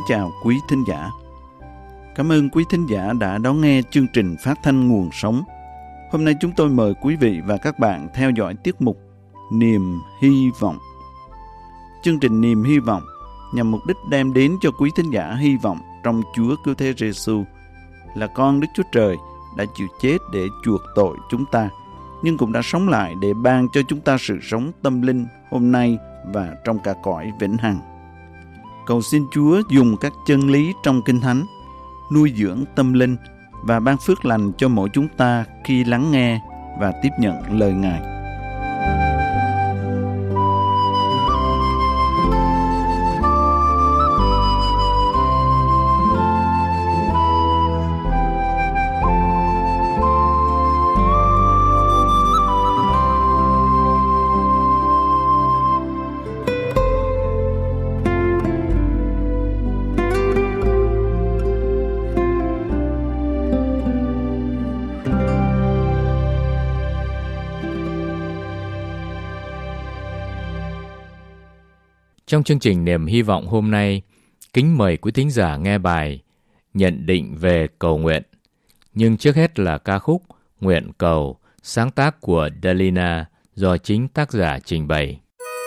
chào quý thính giả. Cảm ơn quý thính giả đã đón nghe chương trình phát thanh Nguồn Sống. Hôm nay chúng tôi mời quý vị và các bạn theo dõi tiết mục Niềm Hy Vọng. Chương trình Niềm Hy Vọng nhằm mục đích đem đến cho quý thính giả hy vọng trong Chúa Cứu Thế Giêsu là con Đức Chúa Trời đã chịu chết để chuộc tội chúng ta, nhưng cũng đã sống lại để ban cho chúng ta sự sống tâm linh hôm nay và trong cả cõi vĩnh hằng. Cầu xin Chúa dùng các chân lý trong Kinh Thánh nuôi dưỡng tâm linh và ban phước lành cho mỗi chúng ta khi lắng nghe và tiếp nhận lời Ngài. Trong chương trình Niềm Hy Vọng hôm nay, kính mời quý thính giả nghe bài Nhận định về cầu nguyện. Nhưng trước hết là ca khúc Nguyện Cầu, sáng tác của Delina do chính tác giả trình bày.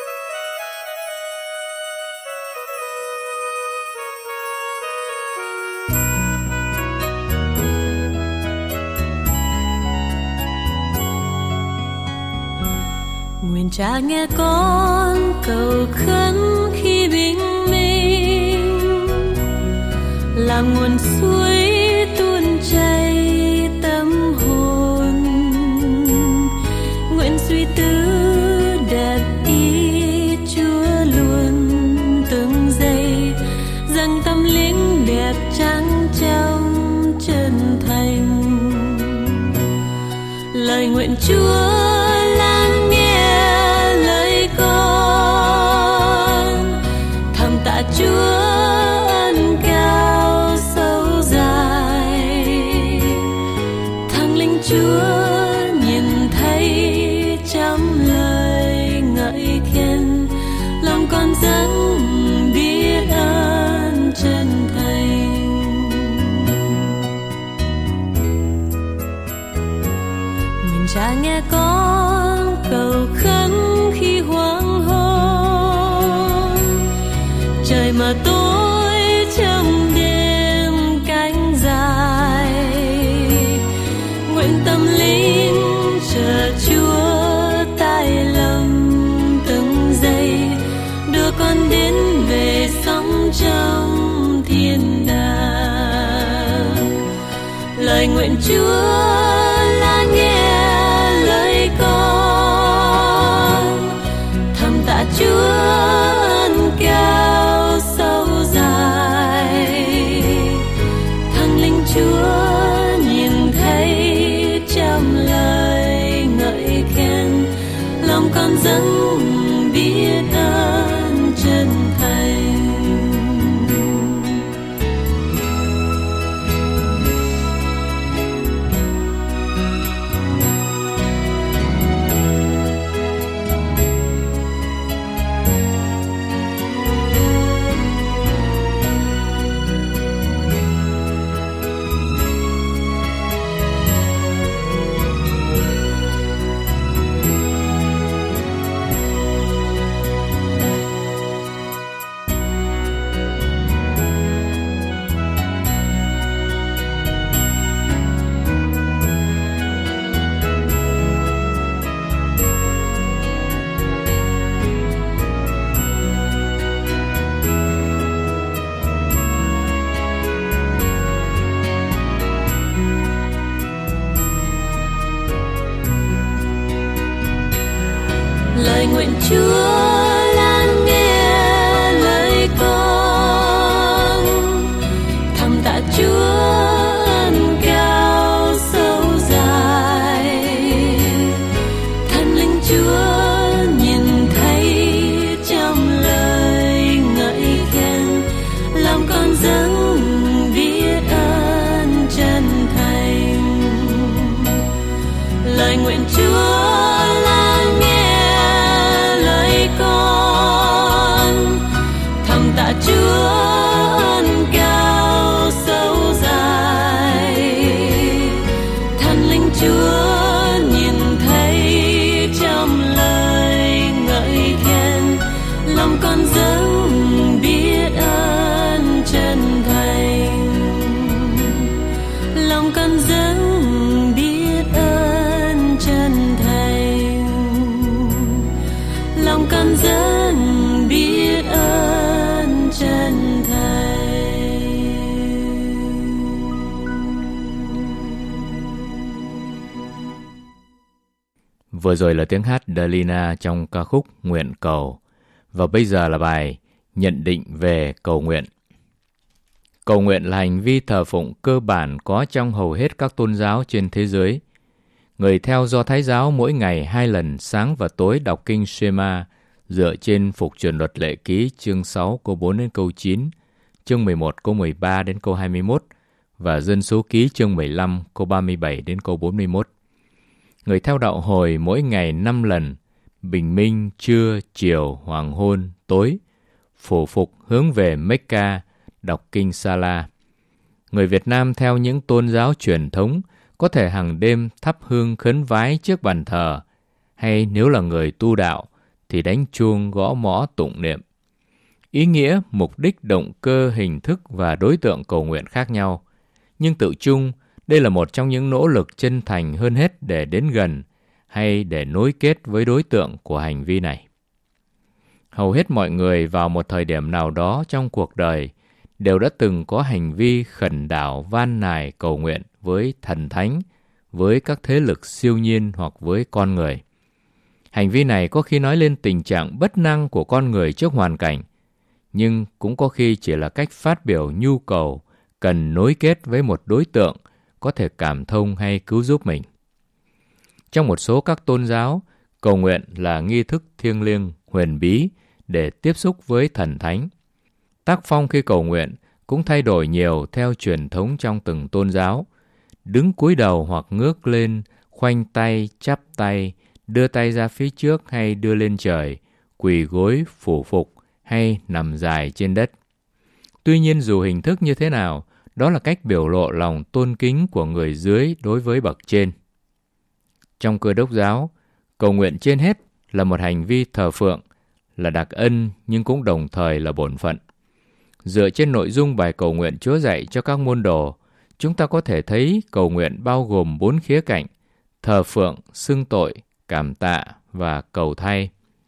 Nguyện Cha nghe con cầu khấn khi bình minh, làm nguồn suối tuôn chảy tâm hồn. Nguyện suy tư đặt ý Chúa luôn từng giây, dâng tâm linh đẹp trắng trong chân thành. Lời nguyện Chúa Chúa ân cao sâu dài, Thánh Linh Chúa nhìn thấy trong lời ngợi khen, lòng con dâng biết ơn chân thành. Nguyện Cha nghe con cầu khấn khi hoang hôn, trời mà tối trong đêm cánh dài. Nguyện tâm linh chờ Chúa tai lòng từng giây, đưa con đến về sống trong thiên đàng. Lời nguyện Chúa là nghe lời con, thầm tạ Chúa ân cao sâu dài. Thánh Linh Chúa nhìn thấy trong lời ngợi khen, lòng con dâng biết ơn chân thành. Lời nguyện Chúa lắng nghe lời con, thầm tạ Chúa ân cao sâu dài. Thánh Linh Chúa nhìn thấy trong lời ngợi khen, lòng con dâng biết ơn chân thành. Lời nguyện Chúa Chúa ân Vừa rồi là tiếng hát Delina trong ca khúc Nguyện Cầu. Và bây giờ là bài nhận định về cầu nguyện. Cầu nguyện là hành vi thờ phụng cơ bản có trong hầu hết các tôn giáo trên thế giới. Người theo Do Thái giáo mỗi ngày 2 lần sáng và tối đọc kinh Shema dựa trên Phục Truyền Luật Lệ Ký chương 6 câu 4 đến câu 9, chương 11 câu 13 đến câu 21 và Dân Số Ký chương 15 câu 37 đến câu 41. Người theo đạo Hồi mỗi ngày 5 lần, bình minh, trưa, chiều, hoàng hôn, tối, phủ phục hướng về Mecca, đọc kinh Sala. Người Việt Nam theo những tôn giáo truyền thống có thể hàng đêm thắp hương khấn vái trước bàn thờ, hay nếu là người tu đạo thì đánh chuông gõ mõ tụng niệm. Ý nghĩa, mục đích, động cơ, hình thức và đối tượng cầu nguyện khác nhau, nhưng tự chung đây là một trong những nỗ lực chân thành hơn hết để đến gần hay để nối kết với đối tượng của hành vi này. Hầu hết mọi người vào một thời điểm nào đó trong cuộc đời đều đã từng có hành vi khẩn đảo van nài cầu nguyện với thần thánh, với các thế lực siêu nhiên hoặc với con người. Hành vi này có khi nói lên tình trạng bất năng của con người trước hoàn cảnh, nhưng cũng có khi chỉ là cách phát biểu nhu cầu cần nối kết với một đối tượng có thể cảm thông hay cứu giúp mình. Trong một số các tôn giáo, cầu nguyện là nghi thức thiêng liêng, huyền bí để tiếp xúc với thần thánh. Tác phong khi cầu nguyện cũng thay đổi nhiều theo truyền thống trong từng tôn giáo. Đứng cúi đầu hoặc ngước lên, khoanh tay, chắp tay, đưa tay ra phía trước hay đưa lên trời, quỳ gối, phủ phục hay nằm dài trên đất. Tuy nhiên dù hình thức như thế nào, đó là cách biểu lộ lòng tôn kính của người dưới đối với bậc trên. Trong Cơ Đốc giáo, cầu nguyện trên hết là một hành vi thờ phượng, là đặc ân nhưng cũng đồng thời là bổn phận. Dựa trên nội dung bài cầu nguyện Chúa dạy cho các môn đồ, chúng ta có thể thấy cầu nguyện bao gồm 4 khía cạnh: thờ phượng, xưng tội, cảm tạ và cầu thay.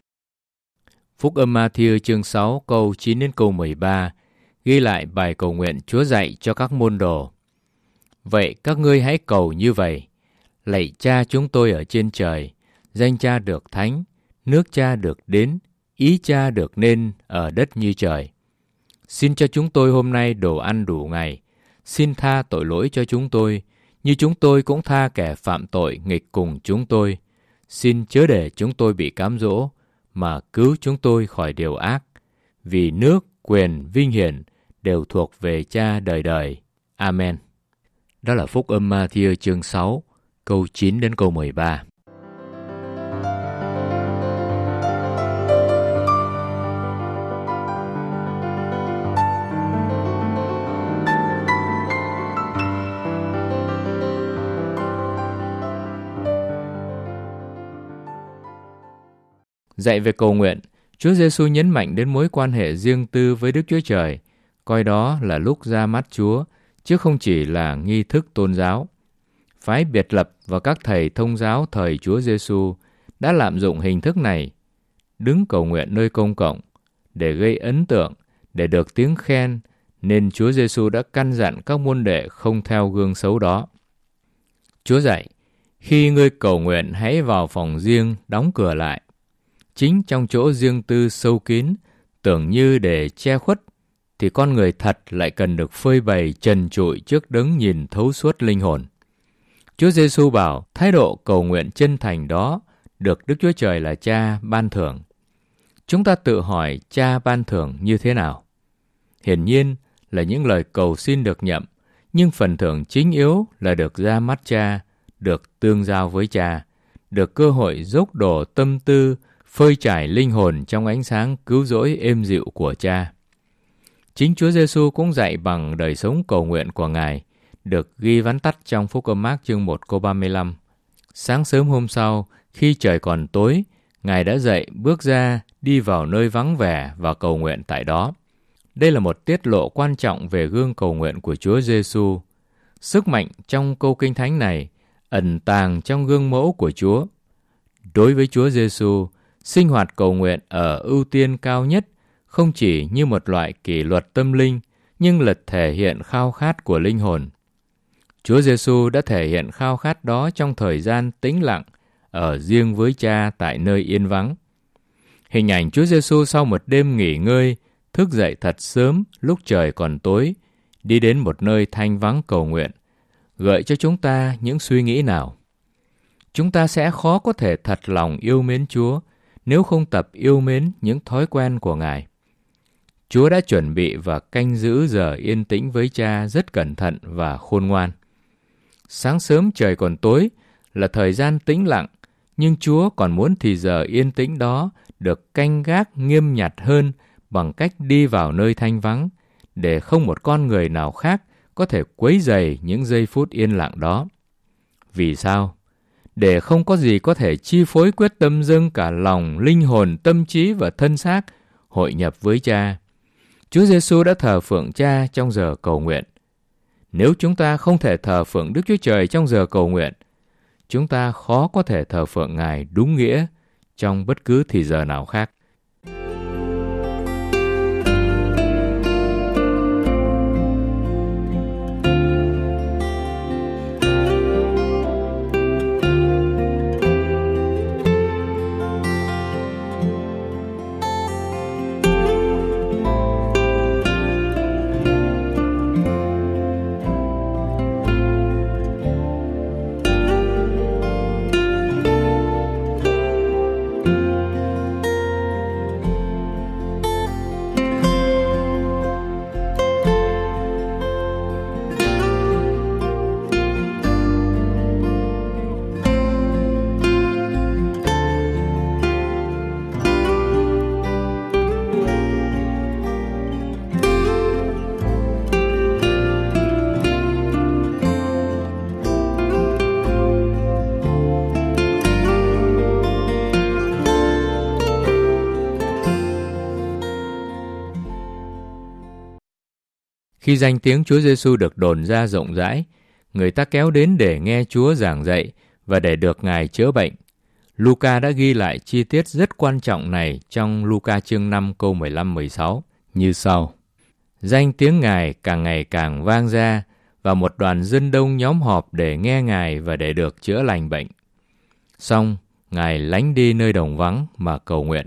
Phúc âm Ma-thi-ơ chương 6 câu 9 đến câu 13 ghi lại bài cầu nguyện Chúa dạy cho các môn đồ. Vậy các ngươi hãy cầu như vậy: Lạy Cha chúng tôi ở trên trời, danh Cha được thánh, nước Cha được đến, ý Cha được nên ở đất như trời. Xin cho chúng tôi hôm nay đồ ăn đủ ngày. Xin tha tội lỗi cho chúng tôi, như chúng tôi cũng tha kẻ phạm tội nghịch cùng chúng tôi. Xin chớ để chúng tôi bị cám dỗ, mà cứu chúng tôi khỏi điều ác. Vì nước, quyền, vinh hiển đều thuộc về Cha đời đời. Amen. Đó là Phúc âm Ma-thi-ơ chương 6, câu 9 đến câu 13. Dạy về cầu nguyện, Chúa Giêsu nhấn mạnh đến mối quan hệ riêng tư với Đức Chúa Trời, coi đó là lúc ra mắt Chúa, chứ không chỉ là nghi thức tôn giáo. Phái biệt lập và các thầy thông giáo thời Chúa Giêsu đã lạm dụng hình thức này, đứng cầu nguyện nơi công cộng, để gây ấn tượng, để được tiếng khen, nên Chúa Giêsu đã căn dặn các môn đệ không theo gương xấu đó. Chúa dạy, khi ngươi cầu nguyện hãy vào phòng riêng, đóng cửa lại. Chính trong chỗ riêng tư sâu kín, tưởng như để che khuất, thì con người thật lại cần được phơi bày trần trụi trước đấng nhìn thấu suốt linh hồn. Chúa Giêsu bảo thái độ cầu nguyện chân thành đó được Đức Chúa Trời là Cha ban thưởng. Chúng ta tự hỏi Cha ban thưởng như thế nào? Hiển nhiên là những lời cầu xin được nhậm, nhưng phần thưởng chính yếu là được ra mắt Cha, được tương giao với Cha, được cơ hội dốc đổ tâm tư, phơi trải linh hồn trong ánh sáng cứu rỗi êm dịu của Cha. Chính Chúa Giêsu cũng dạy bằng đời sống cầu nguyện của Ngài, được ghi vắn tắt trong Phúc âm Mác chương 1 câu 35. Sáng sớm hôm sau, khi trời còn tối, Ngài đã dậy bước ra, đi vào nơi vắng vẻ và cầu nguyện tại đó. Đây là một tiết lộ quan trọng về gương cầu nguyện của Chúa Giêsu. Sức mạnh trong câu Kinh Thánh này ẩn tàng trong gương mẫu của Chúa. Đối với Chúa Giêsu, sinh hoạt cầu nguyện ở ưu tiên cao nhất không chỉ như một loại kỷ luật tâm linh, nhưng là thể hiện khao khát của linh hồn. Chúa Giêsu đã thể hiện khao khát đó trong thời gian tĩnh lặng, ở riêng với Cha tại nơi yên vắng. Hình ảnh Chúa Giêsu sau một đêm nghỉ ngơi, thức dậy thật sớm lúc trời còn tối, đi đến một nơi thanh vắng cầu nguyện, gợi cho chúng ta những suy nghĩ nào? Chúng ta sẽ khó có thể thật lòng yêu mến Chúa nếu không tập yêu mến những thói quen của Ngài. Chúa đã chuẩn bị và canh giữ giờ yên tĩnh với Cha rất cẩn thận và khôn ngoan. Sáng sớm trời còn tối là thời gian tĩnh lặng, nhưng Chúa còn muốn thì giờ yên tĩnh đó được canh gác nghiêm nhặt hơn bằng cách đi vào nơi thanh vắng, để không một con người nào khác có thể quấy rầy những giây phút yên lặng đó. Vì sao? Để không có gì có thể chi phối quyết tâm dâng cả lòng, linh hồn, tâm trí và thân xác hội nhập với Cha. Chúa Giêsu đã thờ phượng Cha trong giờ cầu nguyện. Nếu chúng ta không thể thờ phượng Đức Chúa Trời trong giờ cầu nguyện, chúng ta khó có thể thờ phượng Ngài đúng nghĩa trong bất cứ thì giờ nào khác. Khi danh tiếng Chúa Giêsu được đồn ra rộng rãi, người ta kéo đến để nghe Chúa giảng dạy và để được Ngài chữa bệnh. Luca đã ghi lại chi tiết rất quan trọng này trong Luca chương 5 câu 15-16 như sau. Danh tiếng Ngài càng ngày càng vang ra, và một đoàn dân đông nhóm họp để nghe Ngài và để được chữa lành bệnh. Xong, Ngài lánh đi nơi đồng vắng mà cầu nguyện.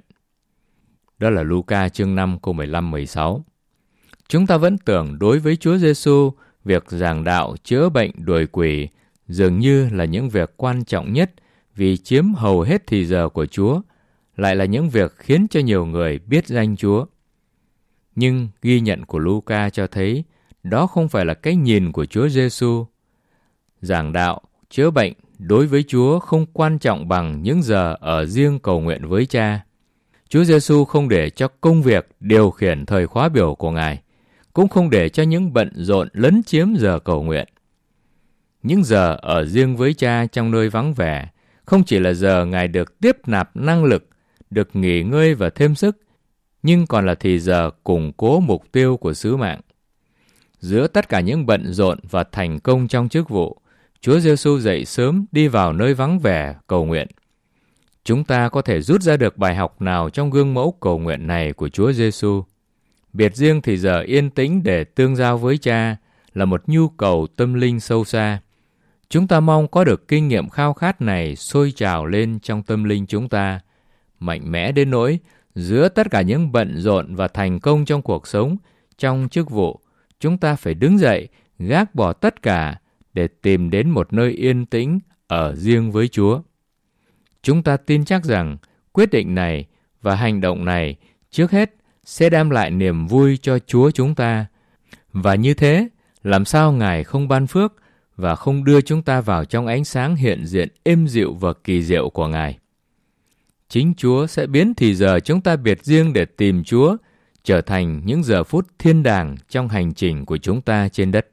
Đó là Luca chương 5 câu 15-16. Chúng ta vẫn tưởng đối với Chúa Giêsu, việc giảng đạo, chữa bệnh, đuổi quỷ dường như là những việc quan trọng nhất vì chiếm hầu hết thì giờ của Chúa, lại là những việc khiến cho nhiều người biết danh Chúa. Nhưng ghi nhận của Luca cho thấy đó không phải là cái nhìn của Chúa Giêsu. Giảng đạo, chữa bệnh đối với Chúa không quan trọng bằng những giờ ở riêng cầu nguyện với Cha. Chúa Giêsu không để cho công việc điều khiển thời khóa biểu của Ngài, cũng không để cho những bận rộn lấn chiếm giờ cầu nguyện. Những giờ ở riêng với Cha trong nơi vắng vẻ không chỉ là giờ Ngài được tiếp nạp năng lực, được nghỉ ngơi và thêm sức, nhưng còn là thì giờ củng cố mục tiêu của sứ mạng. Giữa tất cả những bận rộn và thành công trong chức vụ, Chúa Giêsu dậy sớm đi vào nơi vắng vẻ cầu nguyện. Chúng ta có thể rút ra được bài học nào trong gương mẫu cầu nguyện này của Chúa Giêsu? Biệt riêng thì giờ yên tĩnh để tương giao với Cha là một nhu cầu tâm linh sâu xa. Chúng ta mong có được kinh nghiệm khao khát này sôi trào lên trong tâm linh chúng ta, mạnh mẽ đến nỗi giữa tất cả những bận rộn và thành công trong cuộc sống, trong chức vụ, chúng ta phải đứng dậy, gác bỏ tất cả để tìm đến một nơi yên tĩnh ở riêng với Chúa. Chúng ta tin chắc rằng quyết định này và hành động này trước hết sẽ đem lại niềm vui cho Chúa chúng ta. Và như thế, làm sao Ngài không ban phước và không đưa chúng ta vào trong ánh sáng hiện diện êm dịu và kỳ diệu của Ngài? Chính Chúa sẽ biến thì giờ chúng ta biệt riêng để tìm Chúa trở thành những giờ phút thiên đàng trong hành trình của chúng ta trên đất.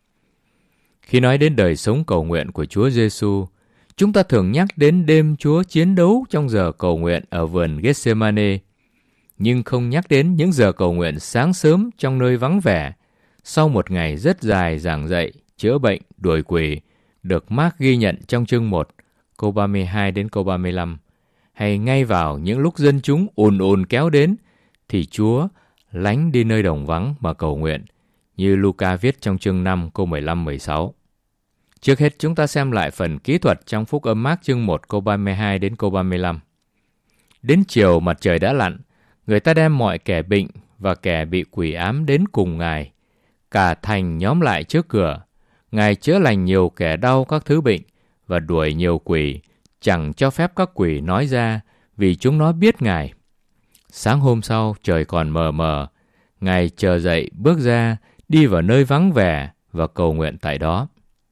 Khi nói đến đời sống cầu nguyện của Chúa Giêsu, chúng ta thường nhắc đến đêm Chúa chiến đấu trong giờ cầu nguyện ở vườn Gethsemane, nhưng không nhắc đến những giờ cầu nguyện sáng sớm trong nơi vắng vẻ, sau một ngày rất dài giảng dạy, chữa bệnh, đuổi quỷ, được Mark ghi nhận trong chương 1, câu 32 đến câu 35, hay ngay vào những lúc dân chúng ùn ùn kéo đến, thì Chúa lánh đi nơi đồng vắng mà cầu nguyện, như Luca viết trong chương 5, câu 15-16. Trước hết chúng ta xem lại phần kỹ thuật trong Phúc Âm Mác chương 1 câu 32 đến câu 35. Đến chiều mặt trời đã lặn, người ta đem mọi kẻ bệnh và kẻ bị quỷ ám đến cùng Ngài. Cả thành nhóm lại trước cửa. Ngài chữa lành nhiều kẻ đau các thứ bệnh và đuổi nhiều quỷ, chẳng cho phép các quỷ nói ra vì chúng nó biết Ngài. Sáng hôm sau trời còn mờ mờ, Ngài chờ dậy bước ra, đi vào nơi vắng vẻ và cầu nguyện tại đó.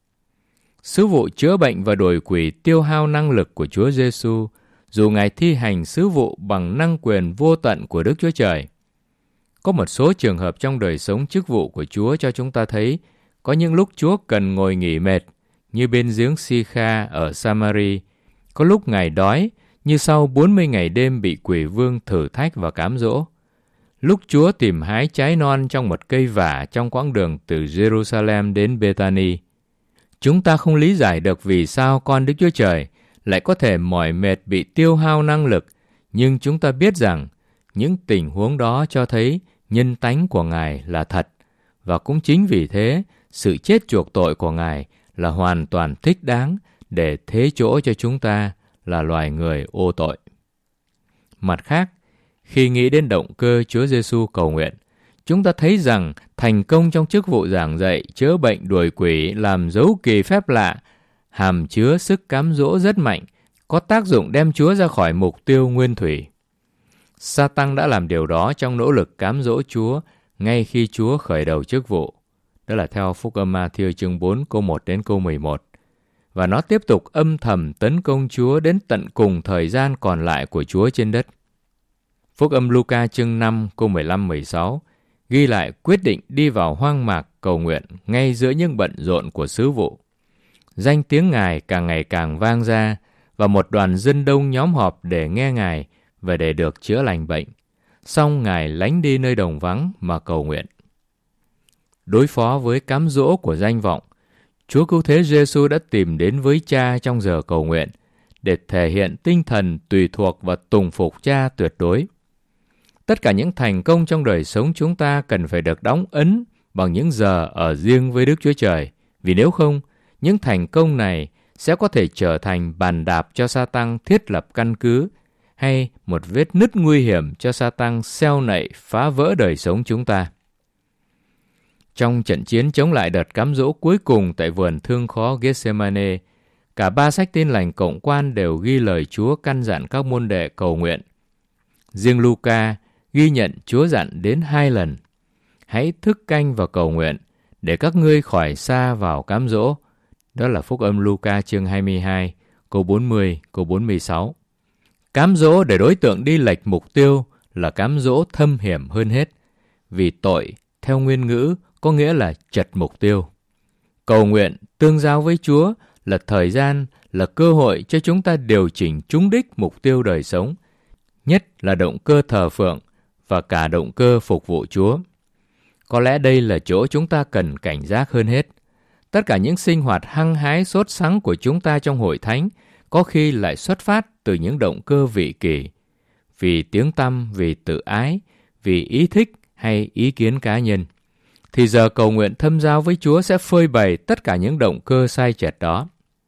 Sứ vụ chữa bệnh và đuổi quỷ tiêu hao năng lực của Chúa Giêsu, dù Ngài thi hành sứ vụ bằng năng quyền vô tận của Đức Chúa Trời. Có một số trường hợp trong đời sống chức vụ của Chúa cho chúng ta thấy có những lúc Chúa cần ngồi nghỉ mệt, như bên giếng Si-kha ở Samari. Có lúc Ngài đói, như sau 40 ngày đêm bị quỷ vương thử thách và cám dỗ. Lúc Chúa tìm hái trái non trong một cây vả trong quãng đường từ Jerusalem đến Bethany. Chúng ta không lý giải được vì sao con Đức Chúa Trời lại có thể mỏi mệt bị tiêu hao năng lực, nhưng chúng ta biết rằng những tình huống đó cho thấy nhân tánh của Ngài là thật, và cũng chính vì thế, sự chết chuộc tội của Ngài là hoàn toàn thích đáng để thế chỗ cho chúng ta là loài người ô tội. Mặt khác, khi nghĩ đến động cơ Chúa Giêsu cầu nguyện, chúng ta thấy rằng thành công trong chức vụ giảng dạy, chữa bệnh, đuổi quỷ, làm dấu kỳ phép lạ, hàm chứa sức cám dỗ rất mạnh, có tác dụng đem Chúa ra khỏi mục tiêu nguyên thủy. Sa-tăng đã làm điều đó trong nỗ lực cám dỗ Chúa ngay khi Chúa khởi đầu chức vụ. Đó là theo Phúc Âm Ma-thi-ơ chương 4 câu 1 đến câu 11. Và nó tiếp tục âm thầm tấn công Chúa đến tận cùng thời gian còn lại của Chúa trên đất. Phúc Âm Luca chương 5 câu 15-16 ghi lại quyết định đi vào hoang mạc cầu nguyện ngay giữa những bận rộn của sứ vụ. Danh tiếng Ngài càng ngày càng vang ra, và một đoàn dân đông nhóm họp để nghe Ngài và để được chữa lành bệnh. Xong Ngài lánh đi nơi đồng vắng mà cầu nguyện. Đối phó với cám dỗ của danh vọng, Chúa Cứu Thế Giêsu đã tìm đến với Cha trong giờ cầu nguyện để thể hiện tinh thần tùy thuộc và tùng phục Cha tuyệt đối. Tất cả những thành công trong đời sống chúng ta cần phải được đóng ấn bằng những giờ ở riêng với Đức Chúa Trời, vì nếu không, những thành công này sẽ có thể trở thành bàn đạp cho Sa-tăng thiết lập căn cứ, hay một vết nứt nguy hiểm cho Sa-tăng xeo nậy phá vỡ đời sống chúng ta. Trong trận chiến chống lại đợt cám dỗ cuối cùng tại vườn thương khó Gethsemane, cả 3 sách Tin lành cộng quan đều ghi lời Chúa căn dặn các môn đệ cầu nguyện. Riêng Luca ghi nhận Chúa dặn đến 2 lần: hãy thức canh và cầu nguyện để các ngươi khỏi sa vào cám dỗ. Đó là Phúc Âm Luca chương 22, câu 40, câu 46. Cám dỗ để đối tượng đi lệch mục tiêu là cám dỗ thâm hiểm hơn hết, vì tội, theo nguyên ngữ, có nghĩa là chật mục tiêu. Cầu nguyện, tương giao với Chúa là thời gian, là cơ hội cho chúng ta điều chỉnh trúng đích mục tiêu đời sống, nhất là động cơ thờ phượng và cả động cơ phục vụ Chúa. Có lẽ đây là chỗ chúng ta cần cảnh giác hơn hết. Tất cả những sinh hoạt hăng hái sốt sắng của chúng ta trong hội thánh có khi lại xuất phát từ những động cơ vị kỷ, vì tiếng tăm, vì tự ái, vì ý thích hay ý kiến cá nhân. Thì giờ cầu nguyện thâm giao với Chúa sẽ phơi bày tất cả những động cơ sai chệch đó.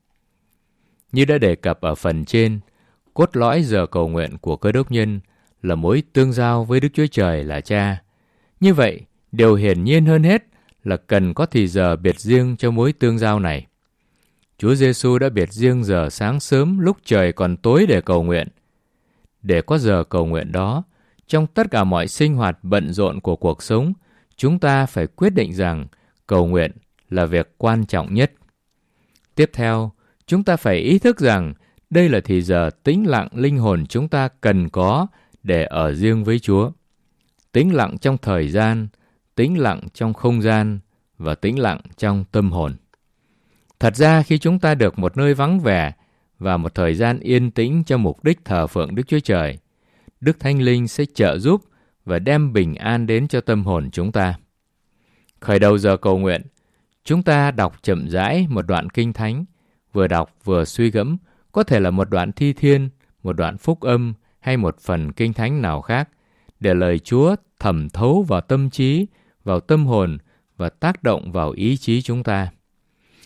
Như đã đề cập ở phần trên, cốt lõi giờ cầu nguyện của Cơ Đốc nhân là mối tương giao với Đức Chúa Trời là Cha. Như vậy, điều hiển nhiên hơn hết là cần có thì giờ biệt riêng cho mối tương giao này. Chúa Giêsu đã biệt riêng giờ sáng sớm lúc trời còn tối để cầu nguyện. Để có giờ cầu nguyện đó, trong tất cả mọi sinh hoạt bận rộn của cuộc sống, chúng ta phải quyết định rằng cầu nguyện là việc quan trọng nhất. Tiếp theo, chúng ta phải ý thức rằng đây là thì giờ tĩnh lặng linh hồn chúng ta cần có để ở riêng với Chúa. Tĩnh lặng trong thời gian, tĩnh lặng trong không gian và tĩnh lặng trong tâm hồn. Thật ra khi chúng ta được một nơi vắng vẻ và một thời gian yên tĩnh cho mục đích thờ phượng Đức Chúa Trời, Đức Thánh Linh sẽ trợ giúp và đem bình an đến cho tâm hồn chúng ta. Khởi đầu giờ cầu nguyện, chúng ta đọc chậm rãi một đoạn kinh thánh, vừa đọc vừa suy gẫm, có thể là một đoạn thi thiên, một đoạn phúc âm hay một phần kinh thánh nào khác, để lời Chúa thẩm thấu vào tâm trí, vào tâm hồn và tác động vào ý chí chúng ta.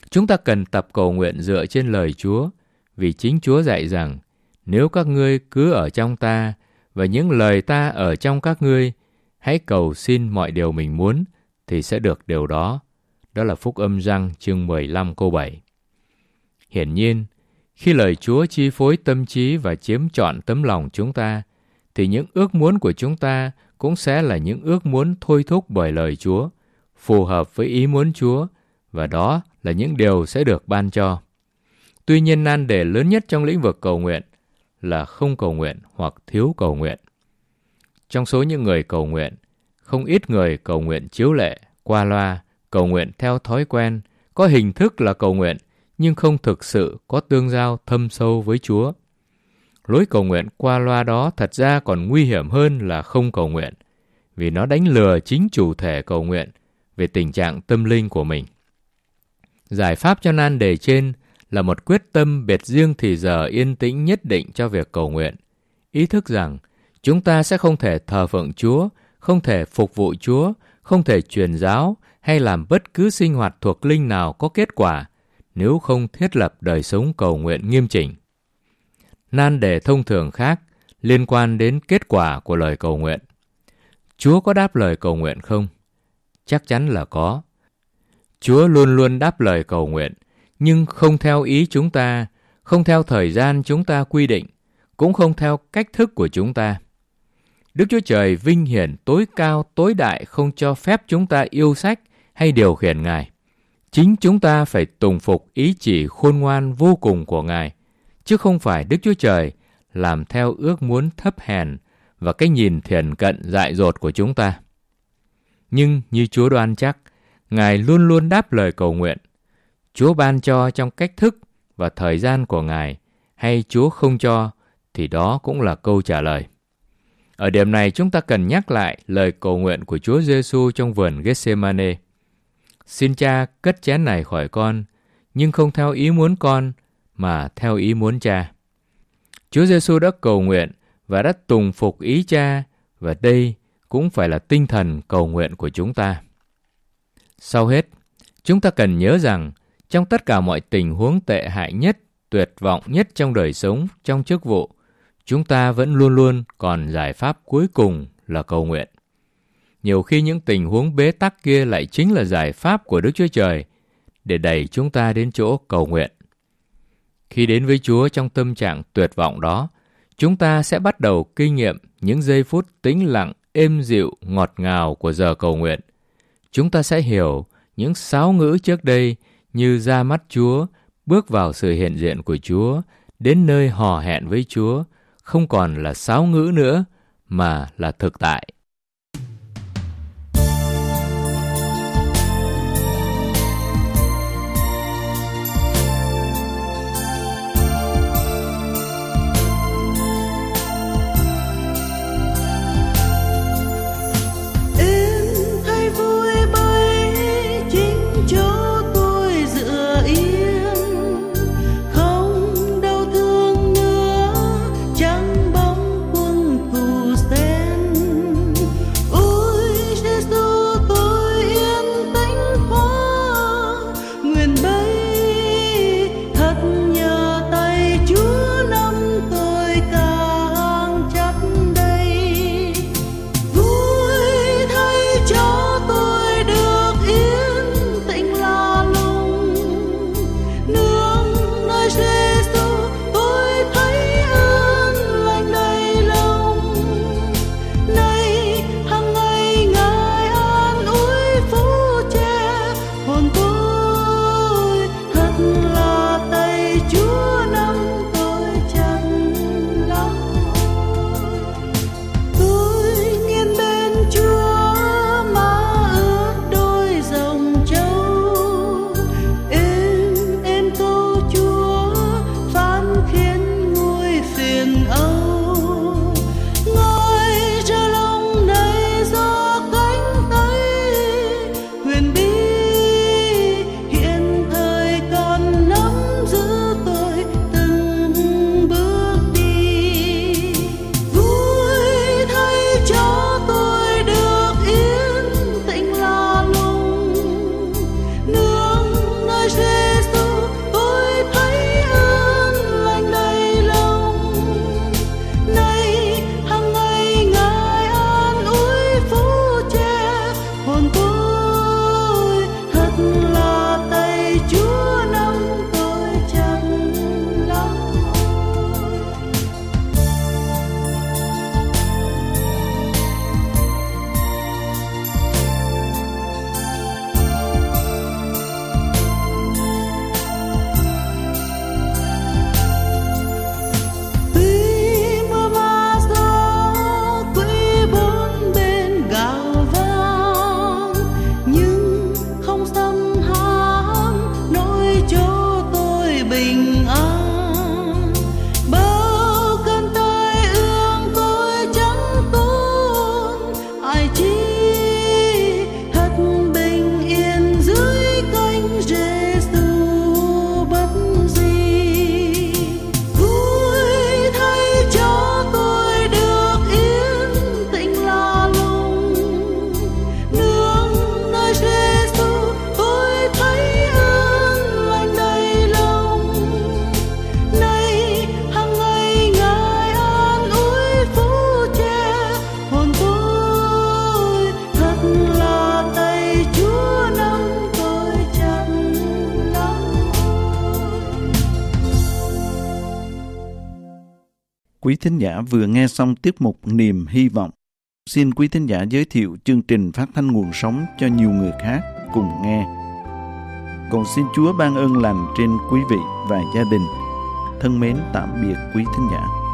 Chúng ta cần tập cầu nguyện dựa trên lời Chúa, vì chính Chúa dạy rằng, nếu các ngươi cứ ở trong ta, và những lời ta ở trong các ngươi, hãy cầu xin mọi điều mình muốn, thì sẽ được điều đó. Đó là Phúc Âm Giăng chương 15 câu 7. Hiển nhiên, khi lời Chúa chi phối tâm trí và chiếm trọn tấm lòng chúng ta, thì những ước muốn của chúng ta cũng sẽ là những ước muốn thôi thúc bởi lời Chúa, phù hợp với ý muốn Chúa, và đó là những điều sẽ được ban cho. Tuy nhiên, nan đề lớn nhất trong lĩnh vực cầu nguyện là không cầu nguyện hoặc thiếu cầu nguyện. Trong số những người cầu nguyện, không ít người cầu nguyện chiếu lệ, qua loa, cầu nguyện theo thói quen, có hình thức là cầu nguyện, nhưng không thực sự có tương giao thâm sâu với Chúa. Lối cầu nguyện qua loa đó thật ra còn nguy hiểm hơn là không cầu nguyện, vì nó đánh lừa chính chủ thể cầu nguyện về tình trạng tâm linh của mình. Giải pháp cho nan đề trên là một quyết tâm biệt riêng thì giờ yên tĩnh nhất định cho việc cầu nguyện. Ý thức rằng chúng ta sẽ không thể thờ phượng Chúa, không thể phục vụ Chúa, không thể truyền giáo hay làm bất cứ sinh hoạt thuộc linh nào có kết quả nếu không thiết lập đời sống cầu nguyện nghiêm chỉnh. Nan đề thông thường khác liên quan đến kết quả của lời cầu nguyện. Chúa có đáp lời cầu nguyện không? Chắc chắn là có. Chúa luôn luôn đáp lời cầu nguyện, nhưng không theo ý chúng ta, không theo thời gian chúng ta quy định, cũng không theo cách thức của chúng ta. Đức Chúa Trời vinh hiển tối cao tối đại không cho phép chúng ta yêu sách hay điều khiển Ngài. Chính chúng ta phải tùng phục ý chỉ khôn ngoan vô cùng của Ngài, chứ không phải Đức Chúa Trời làm theo ước muốn thấp hèn và cái nhìn thiển cận dại dột của chúng ta. Nhưng như Chúa đoan chắc, Ngài luôn luôn đáp lời cầu nguyện. Chúa ban cho trong cách thức và thời gian của Ngài, hay Chúa không cho, thì đó cũng là câu trả lời. Ở điểm này chúng ta cần nhắc lại lời cầu nguyện của Chúa Giêsu trong vườn Gethsemane. Xin Cha cất chén này khỏi con, nhưng không theo ý muốn con, mà theo ý muốn Cha. Chúa Giêsu đã cầu nguyện và đã tùng phục ý Cha, và đây cũng phải là tinh thần cầu nguyện của chúng ta. Sau hết, chúng ta cần nhớ rằng trong tất cả mọi tình huống tệ hại nhất, tuyệt vọng nhất trong đời sống, trong chức vụ, chúng ta vẫn luôn luôn còn giải pháp cuối cùng là cầu nguyện. Nhiều khi những tình huống bế tắc kia lại chính là giải pháp của Đức Chúa Trời để đẩy chúng ta đến chỗ cầu nguyện. Khi đến với Chúa trong tâm trạng tuyệt vọng đó, chúng ta sẽ bắt đầu kinh nghiệm những giây phút tĩnh lặng, êm dịu, ngọt ngào của giờ cầu nguyện. Chúng ta sẽ hiểu những sáo ngữ trước đây như ra mắt Chúa, bước vào sự hiện diện của Chúa, đến nơi hò hẹn với Chúa, không còn là sáo ngữ nữa, mà là thực tại. Quý thính giả vừa nghe xong tiết mục Niềm Hy Vọng. Xin quý thính giả giới thiệu chương trình phát thanh nguồn sống cho nhiều người khác cùng nghe. Còn xin Chúa ban ơn lành trên quý vị và gia đình. Thân mến tạm biệt quý thính giả.